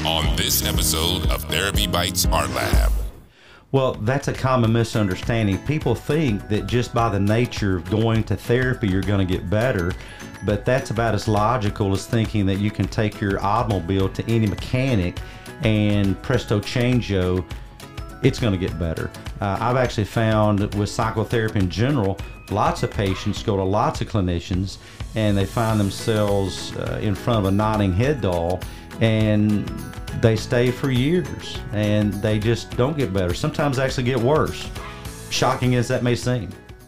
on this episode of Therapy Bites Art Lab. Well, that's a common misunderstanding. People think that just by the nature of going to therapy, you're going to get better. But that's about as logical as thinking that you can take your automobile to any mechanic and presto changeo, it's going to get better. I've actually found with psychotherapy in general, lots of patients go to lots of clinicians and they find themselves in front of a nodding head doll, and they stay for years and they just don't get better. Sometimes they actually get worse, shocking as that may seem.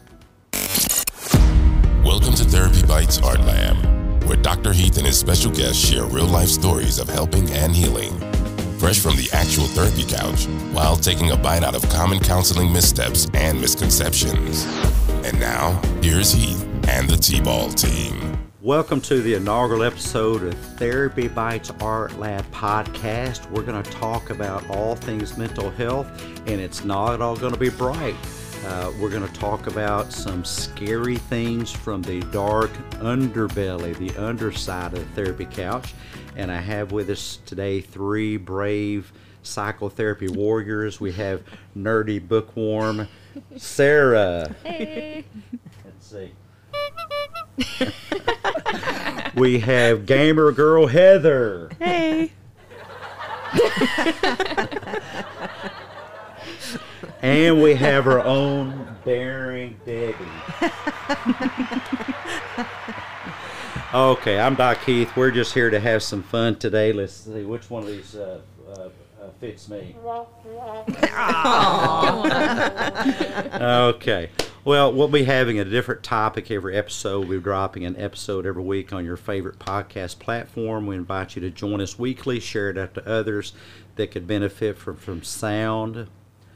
Welcome to Therapy Bites Art Lab, where Dr. Heath and his special guests share real-life stories of helping and healing, fresh from the actual therapy couch, while taking a bite out of common counseling missteps and misconceptions. And now, here's Heath and the T-Ball team. Welcome to the inaugural episode of Therapy Bites Art Lab podcast. We're going to talk about all things mental health, and it's not all going to be bright. We're going to talk about some scary things from the dark underbelly, the underside of the therapy couch. And I have with us today three brave psychotherapy warriors. We have nerdy bookworm Sarah. Hey. Let's see. We have gamer girl Heather. Hey. And we have our own daring Debbie. Okay, I'm Doc Heath. We're just here to have some fun today. Let's see which one of these fits me. Okay. Well, we'll be having a different topic every episode. We're dropping an episode every week on your favorite podcast platform. We invite you to join us weekly, share it out to others that could benefit from sound,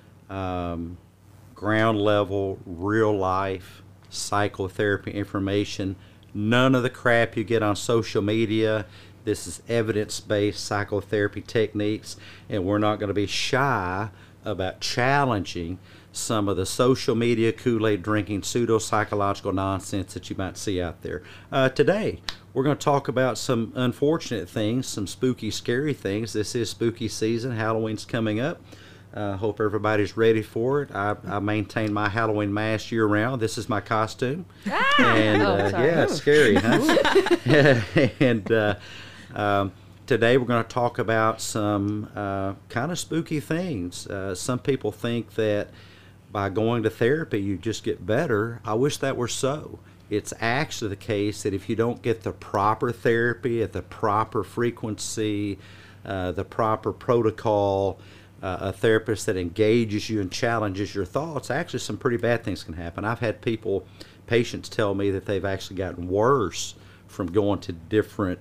ground level, real life psychotherapy information. None of the crap you get on social media. This is evidence-based psychotherapy techniques, and we're not going to be shy about challenging some of the social media Kool-Aid drinking pseudo-psychological nonsense that you might see out there. Today, we're going to talk about some unfortunate things, some spooky, scary things. This is spooky season. Halloween's coming up. Hope everybody's ready for it. I maintain my Halloween mask year-round. This is my costume. And yeah, it's scary, huh? And today we're going to talk about some kind of spooky things. Some people think that by going to therapy you just get better. I wish that were so. It's actually the case that if you don't get the proper therapy at the proper frequency, the proper protocol, a therapist that engages you and challenges your thoughts, actually some pretty bad things can happen. I've had patients tell me that they've actually gotten worse from going to different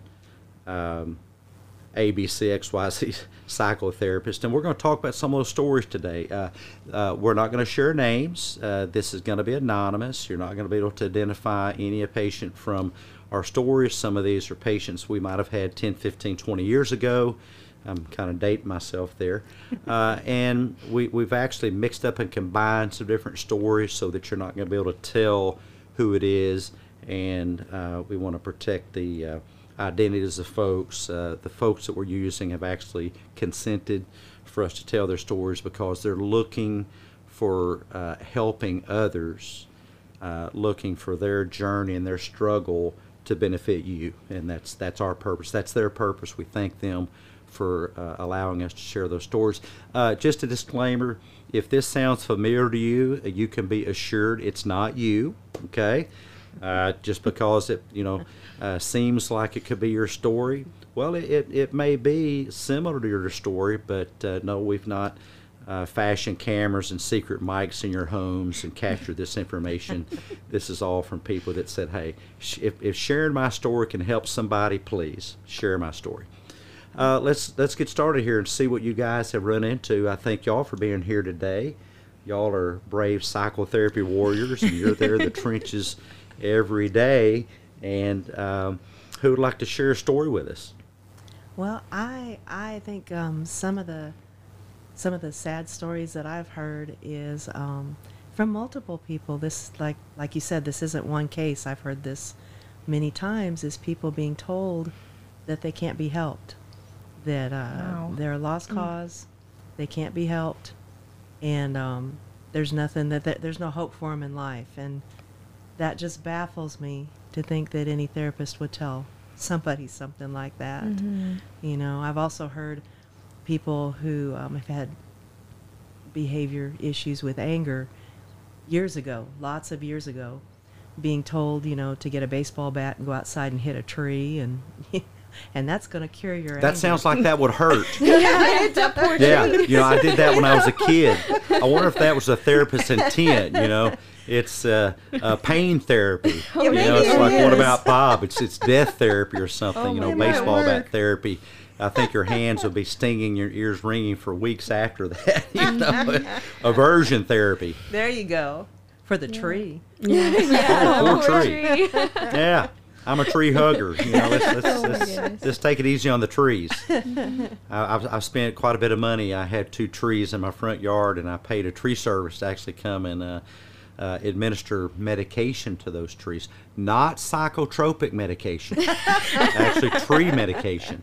ABCXYZ psychotherapists, and we're going to talk about some of those stories today. We're not going to share names. This is going to be anonymous. You're not going to be able to identify any patient from our stories. Some of these are patients we might have had 10, 15, 20 years ago. I'm kind of dating myself there. And we've actually mixed up and combined some different stories so that you're not going to be able to tell who it is, and we want to protect the identities of folks. The folks that we're using have actually consented for us to tell their stories because they're looking for helping others, looking for their journey and their struggle to benefit you, and that's our purpose. That's their purpose. We thank them for allowing us to share those stories. Just a disclaimer, if this sounds familiar to you, you can be assured it's not you, okay? Just because it seems like it could be your story, well, it may be similar to your story, but no, we've not fashioned cameras and secret mics in your homes and captured this information. This is all from people that said, hey, if sharing my story can help somebody, please share my story. Let's get started here and see what you guys have run into. I thank y'all for being here today. Y'all are brave psychotherapy warriors, and you're there in the trenches every day. And who would like to share a story with us? Well, I think some of the sad stories that I've heard is from multiple people. This, like you said, this isn't one case. I've heard this many times, is people being told that they can't be helped, that Wow. they're a lost cause, they can't be helped, and there's nothing that there's no hope for them in life, and that just baffles me to think that any therapist would tell somebody something like that. You know, I've also heard people who have had behavior issues with anger years ago, lots of years ago, being told, you know, to get a baseball bat and go outside and hit a tree, and and that's going to cure your anger. That sounds like that would hurt. That poor Yeah, you know, I did that when I was a kid. I wonder if that was the therapist's intent. You know, it's pain therapy. You know, it's maybe like, it what is. about Bob? It's death therapy or something. Oh, You know, maybe it baseball bat work. therapy. I think your hands would be stinging, your ears ringing for weeks after that. You know, aversion therapy. There you go. For the tree. Oh, poor tree. tree. Yeah, I'm a tree hugger. You know, Oh, my goodness. let's take it easy on the trees. I've spent quite a bit of money. I had 2 trees in my front yard, and I paid a tree service to actually come and administer medication to those trees. Not psychotropic medication, actually tree medication.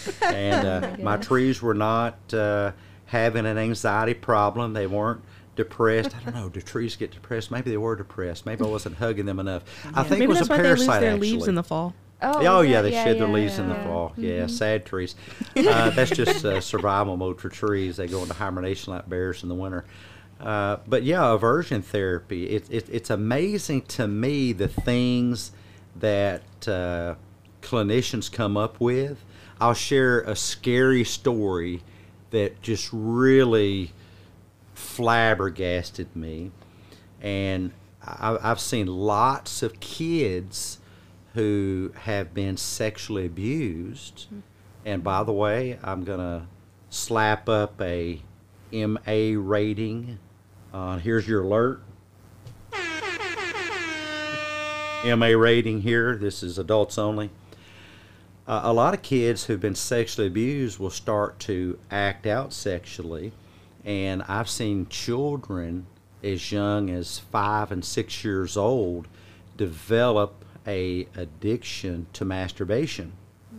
And my trees were not having an anxiety problem. They weren't depressed. I don't know. Do trees get depressed? Maybe they were depressed. Maybe I wasn't hugging them enough. I think Maybe it was that's a why they lose parasite, their actually. leaves in the fall. Oh, is yeah, that- they shed their leaves in the yeah. fall. Yeah, sad trees. That's just survival mode for trees. They go into hibernation like bears in the winter. But yeah, aversion therapy. It's amazing to me the things that clinicians come up with. I'll share a scary story that just really flabbergasted me. And I've seen lots of kids who have been sexually abused. And by the way, I'm going to slap up a MA rating. Here's your alert. MA rating here. This is adults only. A lot of kids who've been sexually abused will start to act out sexually. And I've seen children as young as 5 and 6 years old develop a addiction to masturbation.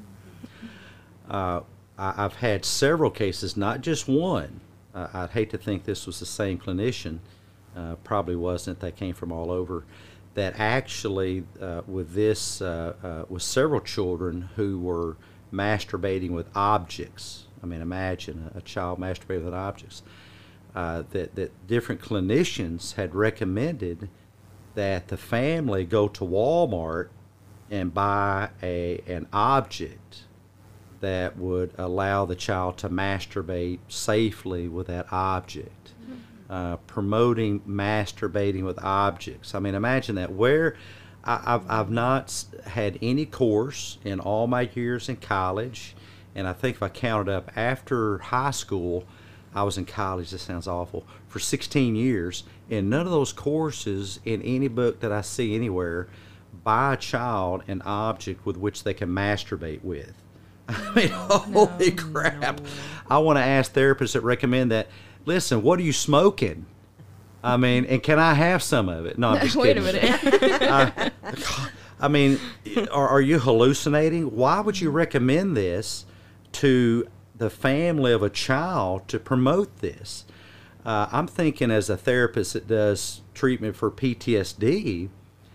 I've had several cases, not just one. I'd hate to think this was the same clinician. Probably wasn't. They came from all over. That actually, with several children who were masturbating with objects. I mean, imagine a child masturbating with objects. That different clinicians had recommended that the family go to Walmart and buy an object that would allow the child to masturbate safely with that object. Promoting masturbating with objects. I mean, imagine that. Where I've not had any course in all my years in college, and I think if I counted up after high school, I was in college, this sounds awful, for 16 years, and none of those courses in any book that I see anywhere buy a child an object with which they can masturbate with. I mean, holy crap. I want to ask therapists that recommend that, listen, what are you smoking? I mean, and can I have some of it? No, I'm just Wait a kidding. minute. I mean, are you hallucinating? Why would you recommend this to the family of a child to promote this? I'm thinking as a therapist that does treatment for PTSD,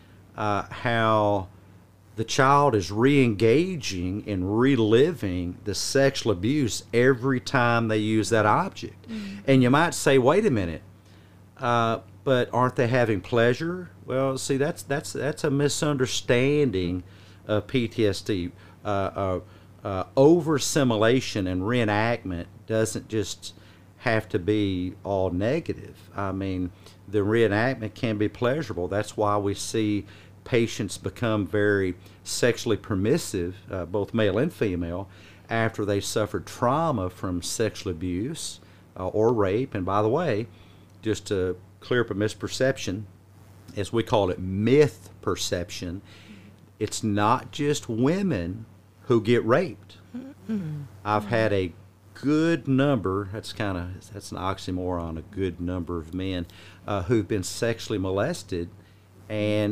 how the child is re-engaging and reliving the sexual abuse every time they use that object. And you might say, wait a minute, but aren't they having pleasure? Well, see, that's a misunderstanding of PTSD. Over-assimilation and reenactment doesn't just have to be all negative. I mean, the reenactment can be pleasurable. That's why we see patients become very sexually permissive, both male and female, after they suffered trauma from sexual abuse or rape. And by the way, just to clear up a misperception, as we call it, myth perception, it's not just women who get raped. I've had a good number, that's an oxymoron, a good number of men who've been sexually molested, and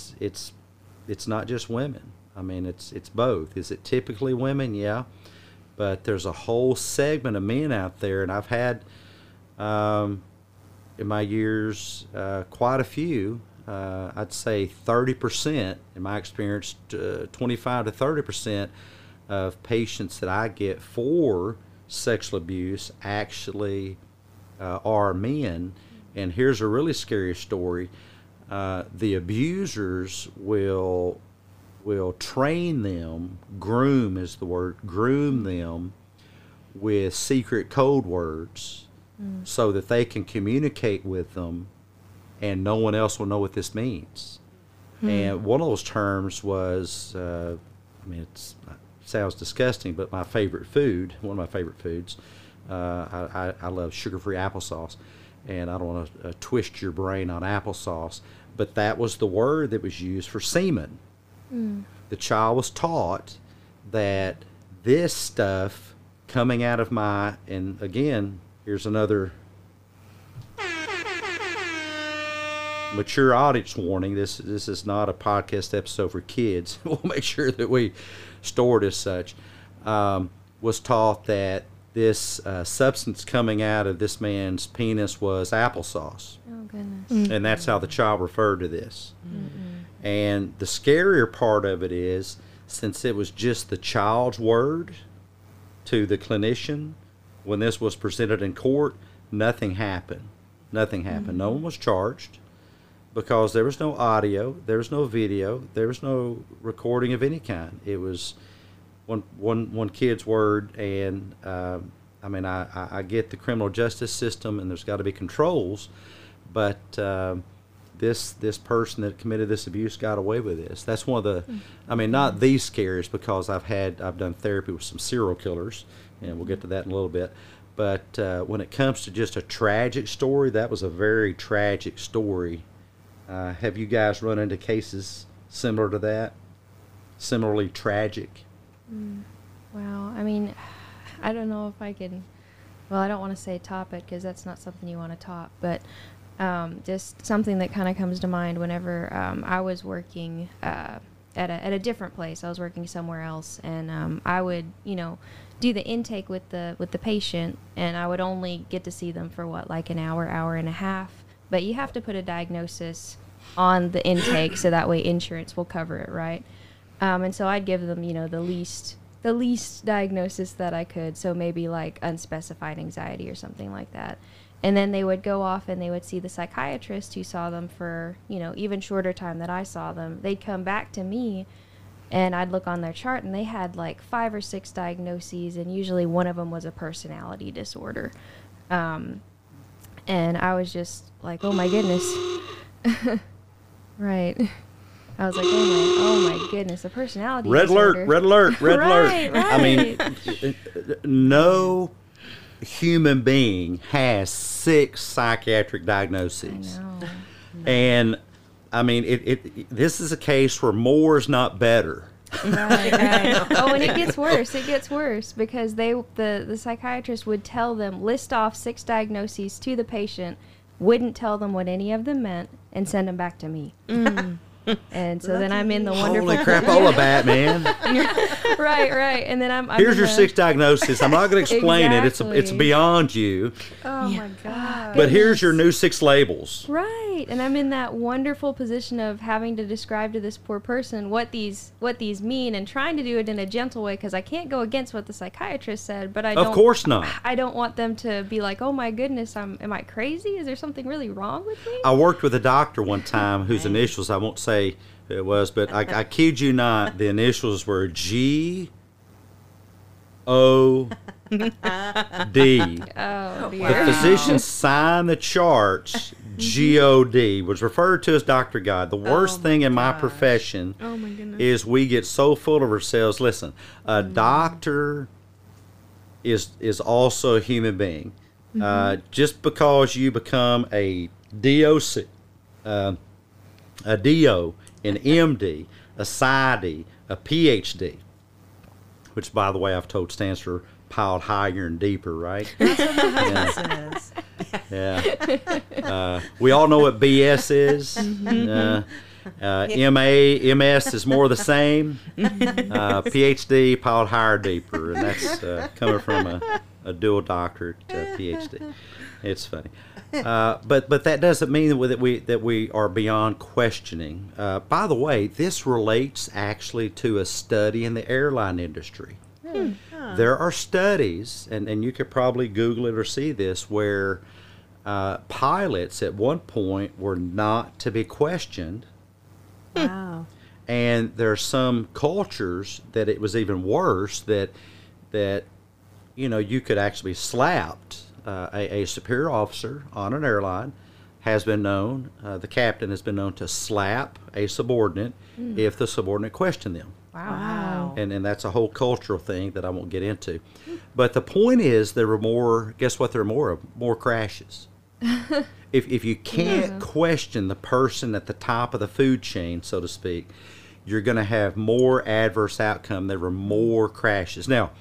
it's not just women. I mean, it's both. Is it typically women? Yeah. but there's a whole segment of men out there, and I've had in my years quite a few. I'd say 30% in my experience, 25 to 30% of patients that I get for sexual abuse actually are men. And here's a really scary story. The abusers will train them, groom is the word, groom them with secret code words so that they can communicate with them and no one else will know what this means. And one of those terms was, it sounds disgusting, but my favorite food, one of my favorite foods, I love sugar-free applesauce. And I don't want to twist your brain on applesauce, but that was the word that was used for semen. The child was taught that this stuff coming out of my, and again, here's another mature audience warning. This is not a podcast episode for kids. We'll make sure that we store it as such. Was taught that this substance coming out of this man's penis was applesauce. Oh, goodness. And that's how the child referred to this. And the scarier part of it is, since it was just the child's word to the clinician, when this was presented in court, nothing happened. Nothing happened. No one was charged because there was no audio, there was no video, there was no recording of any kind. It was one kid's word, and I get the criminal justice system, and there's got to be controls, but this person that committed this abuse got away with this. That's one of the, not the scariest, because I've done therapy with some serial killers, and we'll get to that in a little bit. But when it comes to just a tragic story, that was a very tragic story. Have you guys run into cases similar to that? Similarly tragic? Wow. I don't know if I can, I don't want to say top it because that's not something you want to top, but just something that kind of comes to mind whenever I was working at a different place. I was working somewhere else, and I would, do the intake with the patient, and I would only get to see them for like an hour and a half. But you have to put a diagnosis on the intake so that way insurance will cover it, right? And so I'd give them, the least diagnosis that I could, so maybe like unspecified anxiety or something like that. And then they would go off and they would see the psychiatrist who saw them for, even shorter time that I saw them. They'd come back to me, and I'd look on their chart, and they had like 5 or 6 diagnoses, and usually one of them was a personality disorder. And I was just like, oh my goodness. Right. I was like, oh my goodness, a personality disorder. Red alert. Right. No human being has 6 psychiatric diagnoses. I know. And this is a case where more is not better. Right. Oh, and it gets worse because the psychiatrist would tell them, list off 6 diagnoses to the patient, wouldn't tell them what any of them meant, and send them back to me. And so then I'm in the wonderful... Holy crapola bat, man. Right. And then I'm Here's your 6 diagnoses. I'm not going to explain it. It's Exactly. beyond you. Oh my God. But here's your new 6 labels. Right. And I'm in that wonderful position of having to describe to this poor person what these mean, and trying to do it in a gentle way, because I can't go against what the psychiatrist said, but Of course not. I don't want them to be like, oh my goodness, am I crazy? Is there something really wrong with me? I worked with a doctor one time whose initials I won't say who it was, but I kid you not, the initials were G-O-D. Oh The dear. physician signed the charts. G-O-D was referred to as Dr. God. The worst thing in my profession Oh my goodness. is we get so full of ourselves. Listen, a doctor is also a human being. Just because you become a DOC, a DO, an MD, a PsyD, a PhD, which, by the way, I've told stands for piled higher and deeper, right? Says. Yeah. We all know what BS is. MA, MS is more the same. PhD, pilot higher deeper, and that's coming from a dual doctorate PhD. It's funny. But that doesn't mean that we are beyond questioning. By the way, this relates actually to a study in the airline industry. There are studies, and you could probably Google it or see this, where pilots at one point were not to be questioned. Wow. And there are some cultures that it was even worse, that you could actually be slapped. A superior officer on an airline has been known, the captain has been known to slap a subordinate if the subordinate questioned them. Wow. And that's a whole cultural thing that I won't get into. But the point is, there were more, guess what, there are more crashes. If you can't question the person at the top of the food chain, so to speak, you're going to have more adverse outcome. There were more crashes. Now,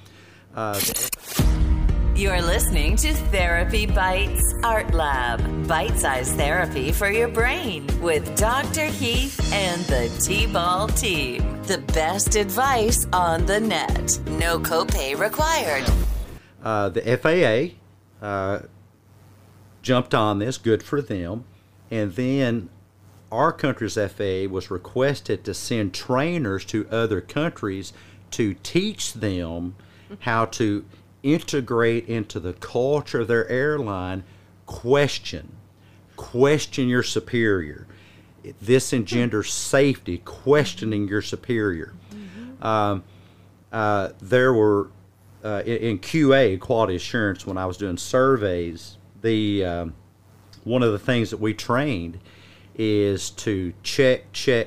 you're listening to Therapy Bites Art Lab, bite-sized therapy for your brain with Dr. Heath and the T-Ball team. The best advice on the net. No copay required. The FAA jumped on this, good for them, and then our country's FAA was requested to send trainers to other countries to teach them how to integrate into the culture of their airline. Question your superior. This engenders safety, questioning your superior. There were in QA, quality assurance, when I was doing surveys, one of the things that we trained is to check.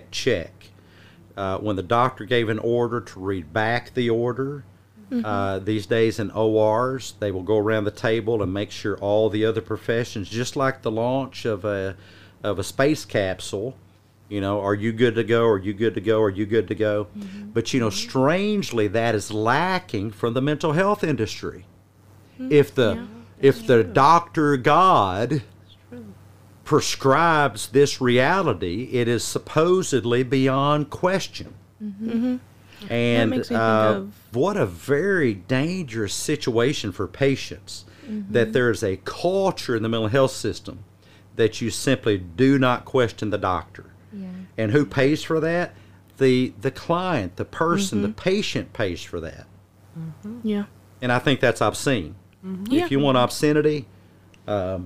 When the doctor gave an order, to read back the order. These days in ORs, they will go around the table and make sure all the other professions, just like the launch of a space capsule, are you good to go? Are you good to go? Are you good to go? But strangely, that is lacking from the mental health industry. If the doctor God prescribes this reality, it is supposedly beyond question. And makes me think of... what a very dangerous situation for patients, that there is a culture in the mental health system that you simply do not question the doctor. Yeah. And who pays for that? The client, the person, the patient pays for that. Yeah. And I think that's obscene. Yeah. If you want obscenity, that's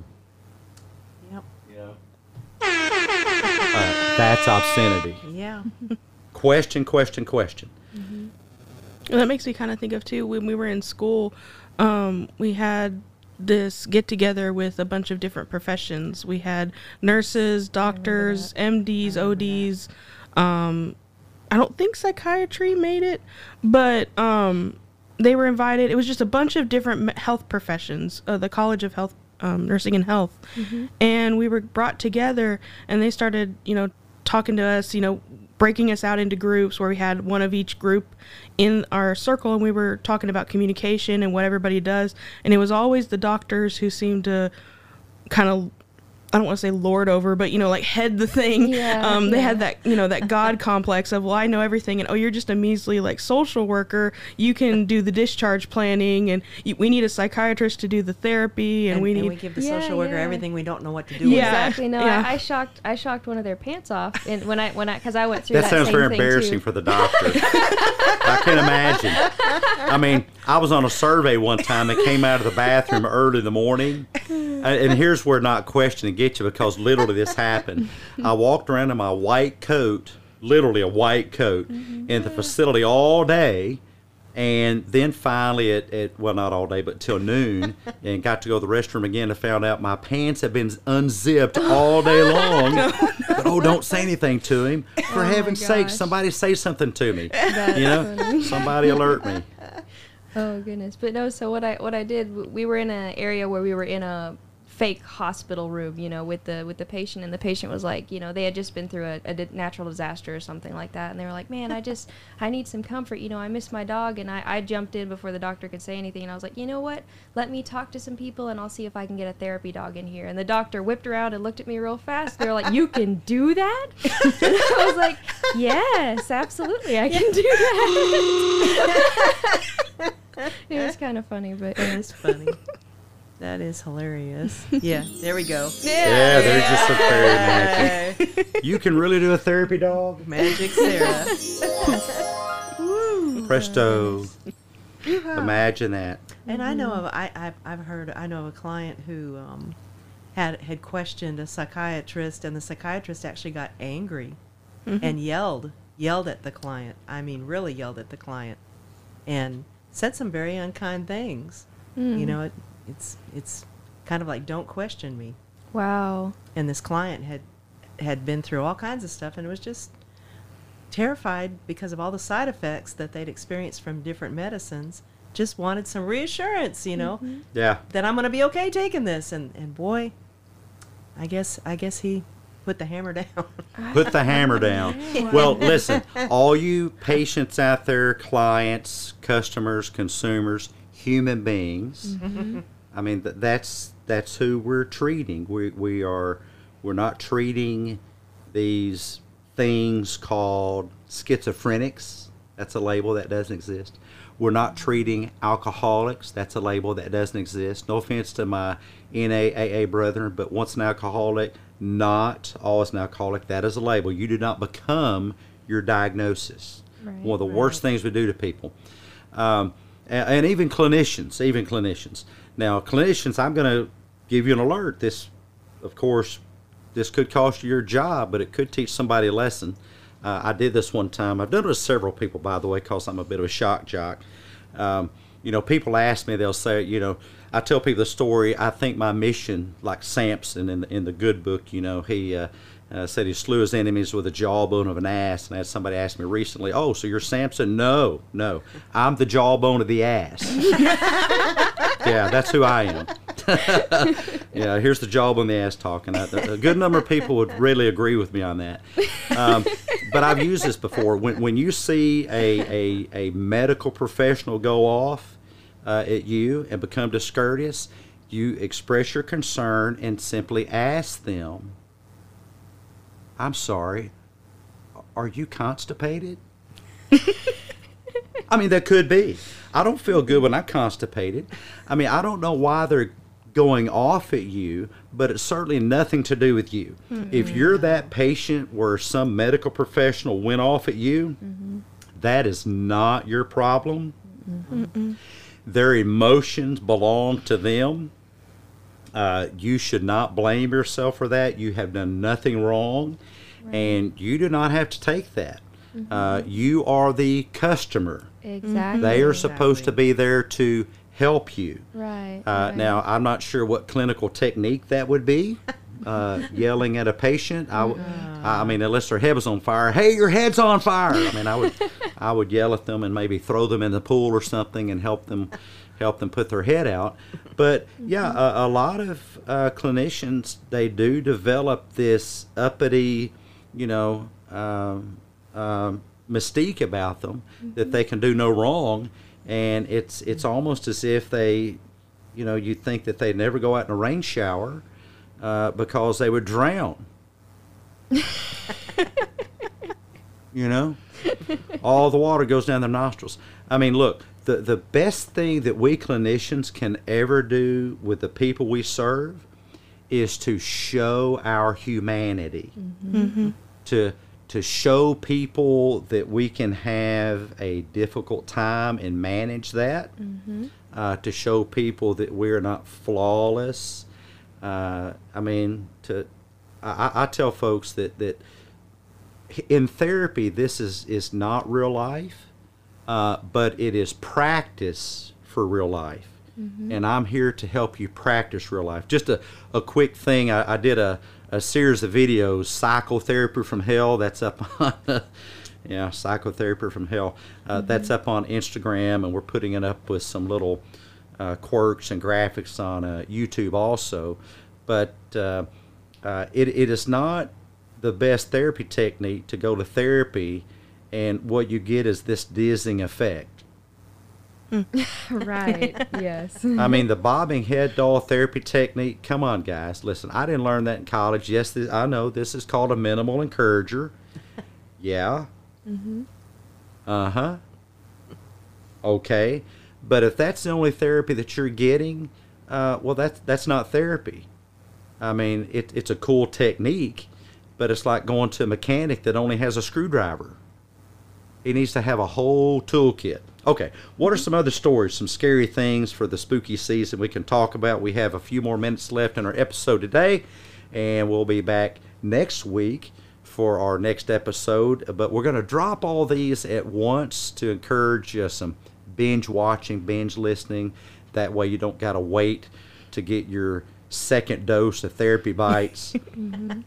obscenity. Yeah. Question. And that makes me kind of think of, too, when we were in school, we had this get-together with a bunch of different professions. We had nurses, doctors, MDs, ODs. I don't think psychiatry made it, but they were invited. It was just a bunch of different health professions, the College of Health, Nursing and Health. And we were brought together, and they started, talking to us, breaking us out into groups where we had one of each group in our circle, and we were talking about communication and what everybody does. And it was always the doctors who seemed to kind of, I don't want to say lord over, but, head the thing. They had that, that God complex of, well, I know everything. And, oh, you're just a measly, social worker. You can do the discharge planning, and we need a psychiatrist to do the therapy. And we give the social worker everything we don't know what to do Yeah. with. Exactly. No, Yeah. I shocked one of their pants off, and because I went through That that sounds same very thing embarrassing too. for the doctor. I can imagine. I mean, I was on a survey one time that came out of the bathroom early in the morning. And here's where not questioning gets you, because literally this happened. I walked around in my white coat, literally a white coat, in the facility all day. And then finally well, not all day, but till noon, and got to go to the restroom again, and found out my pants had been unzipped all day long. But, don't say anything to him. For heaven's sake, gosh. somebody say something to me. That's funny. Somebody alert me. Oh goodness. But no, so what I did, we were in an area where we were in a fake hospital room, you know, with the patient, and the patient was like, you know, they had just been through a natural disaster or something like that, and they were like, man, I need some comfort, you know, I miss my dog, and I jumped in before the doctor could say anything, and I was like, you know what, let me talk to some people, and I'll see if I can get a therapy dog in here. And the doctor whipped around and looked at me real fast. They were like, you can do that? And I was like, yes, absolutely, I can do that. It was kind of funny, but It is funny. That is hilarious. Yeah, there we go. Yeah, there's just some fairy magic. You can really do a therapy dog? Magic Sarah. Presto. Imagine that. And I know of I know of a client who had questioned a psychiatrist, and the psychiatrist actually got angry and yelled at the client. I mean, really yelled at the client, and said some very unkind things. You know, it's kind of like, don't question me. wow. And this client had been through all kinds of stuff and was just terrified because of all the side effects that they'd experienced from different medicines. Just wanted some reassurance, you know, Yeah. that I'm going to be okay taking this. And boy, I guess he put the hammer down. Put the hammer down. Well, listen, all you patients out there, clients, customers, consumers, human beings. I mean, that's who we're treating. We're not treating these things called schizophrenics. That's a label that doesn't exist. We're not treating alcoholics. That's a label that doesn't exist. No offense to my NAAA brethren, but once an alcoholic, not always an alcoholic. That is a label. You do not become your diagnosis. Right. One of the worst things we do to people. And even clinicians. Now, clinicians, I'm going to give you an alert. This, of course, this could cost you your job, but it could teach somebody a lesson. I did this one time. I've done it with several people, by the way, because I'm a bit of a shock jock. You know, people ask me, they'll say, you know, I tell people the story. I think my mission, like Samson in the good book, you know, he said he slew his enemies with the jawbone of an ass. And I had somebody ask me recently, oh, so you're Samson? No, I'm the jawbone of the ass. Yeah, that's who I am. Yeah, here's the jawbone of the ass talking. A good number of people would really agree with me on that. But I've used this before. When you see a medical professional go off at you and become discourteous, you express your concern and simply ask them, I'm sorry, are you constipated? I mean, that could be. I don't feel good when I'm constipated. I mean, I don't know why they're going off at you, but it's certainly nothing to do with you. If you're that patient where some medical professional went off at you, that is not your problem. Their emotions belong to them. You should not blame yourself for that. You have done nothing wrong, and you do not have to take that. You are the customer. Exactly. They are supposed to be there to help you. Right. Now, I'm not sure what clinical technique that would be. Yelling at a patient, I mean, unless their head was on fire. Hey, your head's on fire! I mean, I would yell at them and maybe throw them in the pool or something and help them put their head out. But yeah, a lot of clinicians, they do develop this uppity, you know, mystique about them that they can do no wrong, and it's almost as if they, you know, you think that they'd never go out in a rain shower because they would drown. You know, all the water goes down their nostrils. I mean, look, the best thing that we clinicians can ever do with the people we serve is to show our humanity, to show people that we can have a difficult time and manage that, to show people that we're not flawless. I mean, I tell folks that in therapy, this is not real life, but it is practice for real life. And I'm here to help you practice real life. Just a quick thing, I did a series of videos, Psychotherapy from Hell, that's up on, Psychotherapy from Hell. That's up on Instagram, and we're putting it up with some little quirks and graphics on YouTube also. but it is not the best therapy technique to go to therapy, and what you get is this dizzying effect. Right. Yes. I mean, the bobbing head doll therapy technique, come on, guys. Listen, I didn't learn that in college. Yes, I know this is called a minimal encourager. Yeah. Mm-hmm. Uh-huh. Okay. But if that's the only therapy that you're getting, well, that's not therapy. I mean, it's a cool technique, but it's like going to a mechanic that only has a screwdriver. He needs to have a whole toolkit. Okay, what are some other stories, some scary things for the spooky season we can talk about? We have a few more minutes left in our episode today, and we'll be back next week for our next episode. But we're going to drop all these at once to encourage some binge watching, binge listening. That way you don't got to wait to get your second dose of Therapy Bites. Mm-hmm.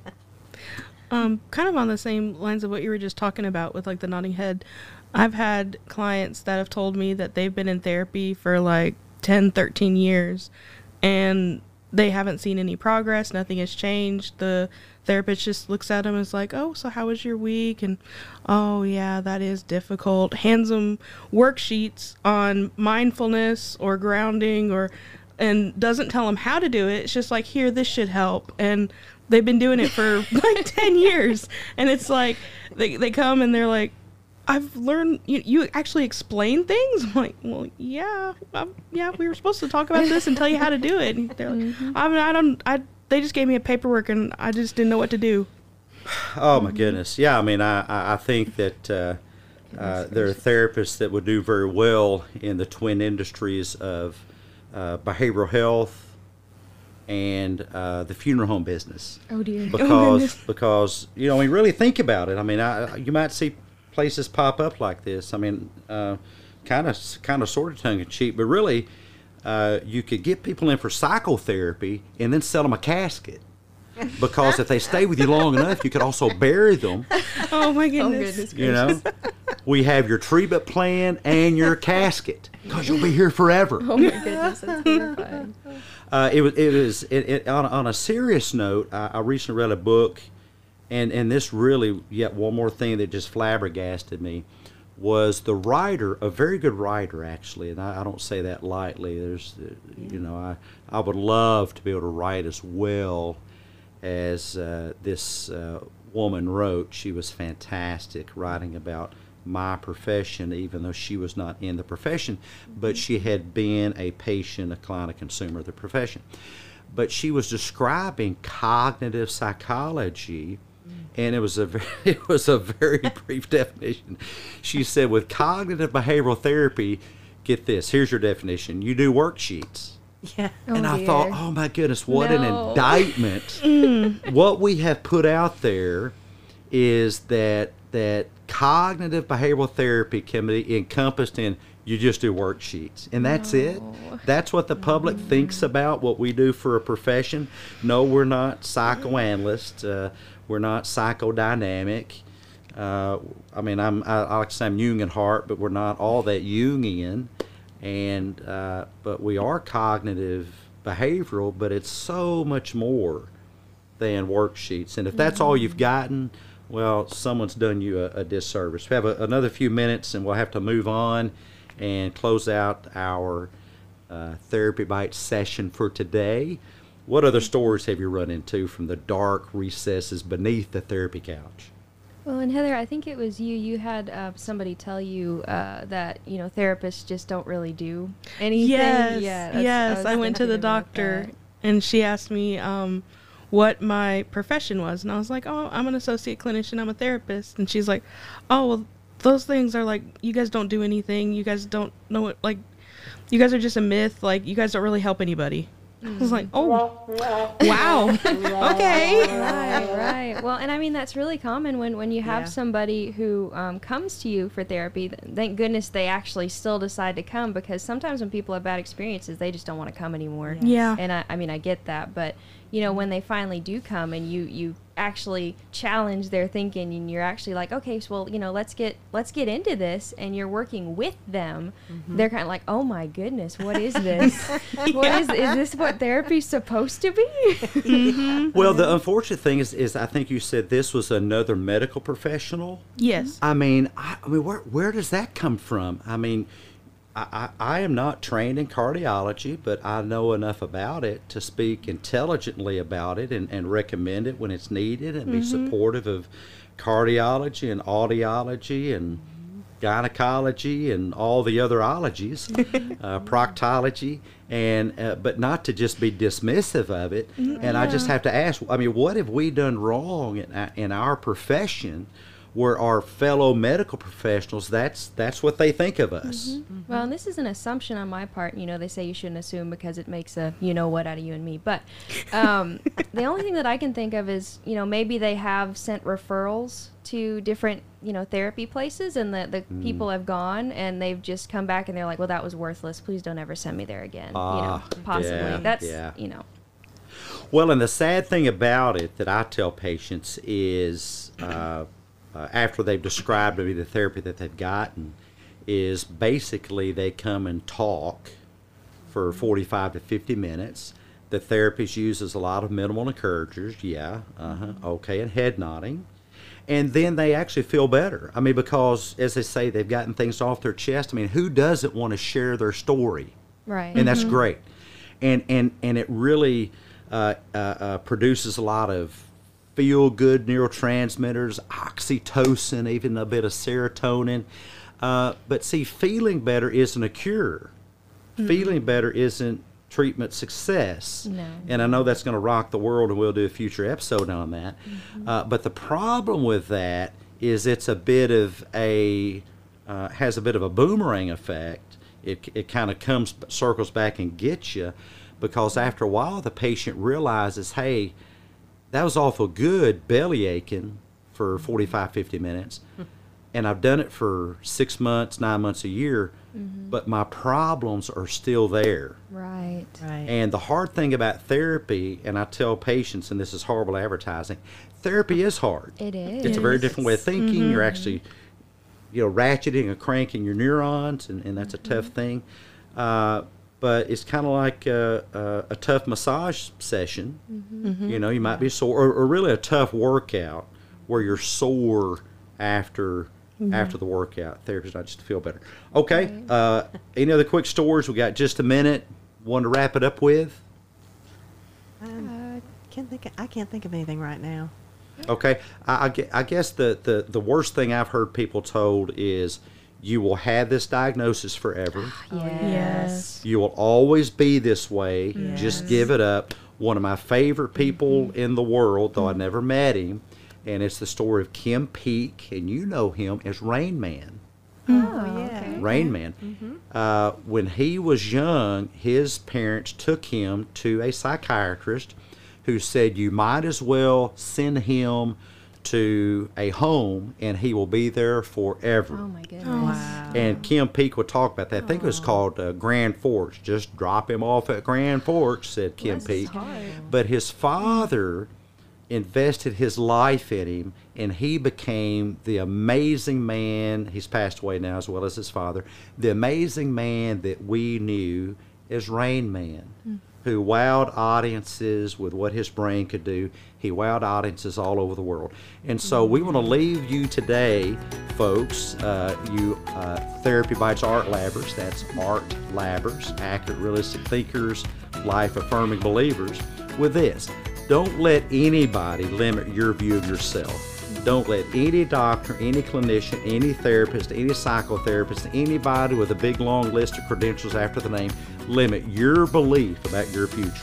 Kind of on the same lines of what you were just talking about with like the nodding head. I've had clients that have told me that they've been in therapy for like 10, 13 years and they haven't seen any progress. Nothing has changed. The therapist just looks at them and is like, oh, so how was your week? And, oh, yeah, that is difficult. Hands them worksheets on mindfulness or grounding and doesn't tell them how to do it. It's just like, here, this should help. And they've been doing it for like 10 years. And it's like, they come and they're like, I've learned, you actually explain things? I'm like, well, yeah, we were supposed to talk about this and tell you how to do it. And they're like, mm-hmm. They just gave me a paperwork and I just didn't know what to do. Oh, my goodness. Yeah, I mean, I think that there are therapists that would do very well in the twin industries of behavioral health and the funeral home business. Oh, dear. Because I mean, really think about it. I mean, you might see places pop up like this. I mean, kind of sort of tongue-in-cheek, but really, you could get people in for psychotherapy and then sell them a casket. Because if they stay with you long enough, you could also bury them. Oh, my goodness. You know, we have your treatment plan and your casket because you'll be here forever. Oh, my goodness, that's terrifying. On a serious note, I recently read a book. And this really, yet one more thing that just flabbergasted me was the writer, a very good writer actually, and I don't say that lightly. There's, I would love to be able to write as well as this woman wrote. She was fantastic writing about my profession, even though she was not in the profession, but she had been a patient, a client, a consumer of the profession. But she was describing cognitive psychology. And it was a very brief definition. She said, with cognitive behavioral therapy, get this, here's your definition. You do worksheets. Yeah. And I thought, oh my goodness, what an indictment. What we have put out there is that cognitive behavioral therapy can be encompassed in you just do worksheets. And that's it. That's what the public thinks about what we do for a profession. No, we're not psychoanalysts. We're not psychodynamic. I mean, I like to say I'm Jung at heart, but we're not all that Jungian. And but we are cognitive behavioral, but it's so much more than worksheets. And if that's all you've gotten, well, someone's done you a disservice. We have another few minutes, and we'll have to move on and close out our Therapy Bites session for today. What other stories have you run into from the dark recesses beneath the therapy couch? Well, and Heather, I think it was you had somebody tell you that, therapists just don't really do anything. Yes, I went to the doctor and she asked me what my profession was. And I was like, oh, I'm an associate clinician. I'm a therapist. And she's like, oh, well, those things are like, you guys don't do anything. You guys don't know what, like, you guys are just a myth. Like, you guys don't really help anybody. I was like, oh, wow. Okay. Right. Well, and I mean, that's really common when you have somebody who comes to you for therapy. Thank goodness they actually still decide to come, because sometimes when people have bad experiences, they just don't want to come anymore. Yeah. And I mean, I get that. But, when they finally do come and you actually challenge their thinking, and you're actually like, okay, so, well, you know, let's get into this, and you're working with them, they're kind of like, oh my goodness, what is this? Is this what therapy's supposed to be? Well, the unfortunate thing is I think you said this was another medical professional. Yes. I mean, where does that come from? I mean, I am not trained in cardiology, but I know enough about it to speak intelligently about it and recommend it when it's needed, and be supportive of cardiology and audiology and gynecology and all the other ologies, proctology, and but not to just be dismissive of it. And I just have to ask, I mean, what have we done wrong in our profession, where our fellow medical professionals, that's what they think of us? Well, and this is an assumption on my part. You know, they say you shouldn't assume because it makes a you-know-what out of you and me. But the only thing that I can think of is, you know, maybe they have sent referrals to different, you know, therapy places, and the people have gone, and they've just come back and they're like, well, that was worthless. Please don't ever send me there again. You know, possibly. That's, you know. Well, and the sad thing about it that I tell patients is, after they've described to me the therapy that they've gotten, is basically they come and talk for 45 to 50 minutes. The therapist uses a lot of minimal encouragers, okay, and head nodding. And then they actually feel better. I mean, because, as they say, they've gotten things off their chest. I mean, who doesn't want to share their story? Right. And that's great. And it really produces a lot of feel-good neurotransmitters, oxytocin, even a bit of serotonin. But see, feeling better isn't a cure. Feeling better isn't treatment success. No. And I know that's going to rock the world, and we'll do a future episode on that. But the problem with that is it's a bit of has a bit of a boomerang effect. It kind of circles back and gets you, because after a while the patient realizes, hey, that was awful good, belly aching for 45, 50 minutes. And I've done it for 6 months, 9 months, a year, but my problems are still there. Right. And the hard thing about therapy, and I tell patients, and this is horrible advertising, therapy is hard. It is. It's a very different way of thinking. You're actually, you know, ratcheting and cranking your neurons, and that's a tough thing. But it's kind of like a tough massage session. You know, you might be sore, or really a tough workout where you're sore after the workout. Therapy's not just to feel better. Okay. Any other quick stories? We got just a minute. One to wrap it up with. I can't think of anything right now. Okay. I guess the worst thing I've heard people told is, you will have this diagnosis forever. Yes. You will always be this way. Just give it up. One of my favorite people in the world, though I never met him, and it's the story of Kim Peek, and you know him as Rain Man. Okay. Rain Man. When he was young, his parents took him to a psychiatrist who said, you might as well send him to a home, and he will be there forever. Oh my goodness. Wow. And Kim Peek would talk about that. I think it was called Grand Forks. Just drop him off at Grand Forks, said Kim Peek. But his father invested his life in him, and he became the amazing man. He's passed away now, as well as his father. The amazing man that we knew as Rain Man, who wowed audiences with what his brain could do. He wowed audiences all over the world. And so we want to leave you today, folks, you Therapy Bites Art Labbers, that's Art Labbers, accurate, realistic thinkers, life-affirming believers, with this. Don't let anybody limit your view of yourself. Don't let any doctor, any clinician, any therapist, any psychotherapist, anybody with a big long list of credentials after the name limit your belief about your future.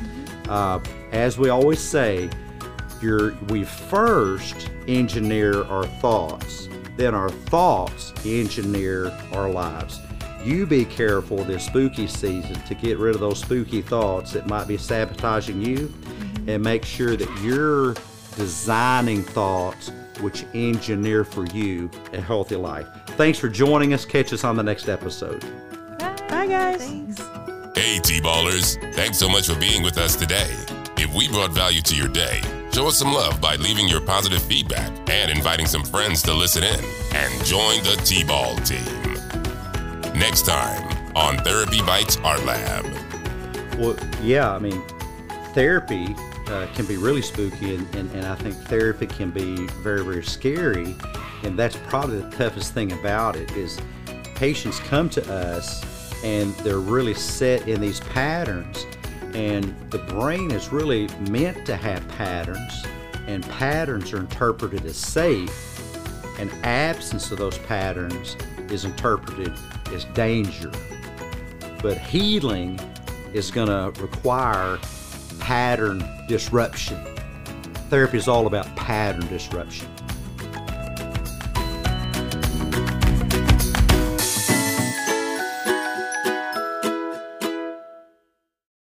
As we always say, we first engineer our thoughts, then our thoughts engineer our lives. You be careful this spooky season to get rid of those spooky thoughts that might be sabotaging you, and make sure that you're designing thoughts which engineer for you a healthy life. Thanks for joining us. Catch us on the next episode. Bye, guys. Thanks. Hey, T-Ballers. Thanks so much for being with us today. If we brought value to your day, Show us some love by leaving your positive feedback and inviting some friends to listen in and join the T-Ball team. Next time on Therapy Bites Art Lab. Well, yeah, I mean, therapy can be really spooky, and I think therapy can be very, very scary. And that's probably the toughest thing about it is patients come to us and they're really set in these patterns. And the brain is really meant to have patterns, and patterns are interpreted as safe, and absence of those patterns is interpreted as danger. But healing is going to require pattern disruption. Therapy is all about pattern disruption.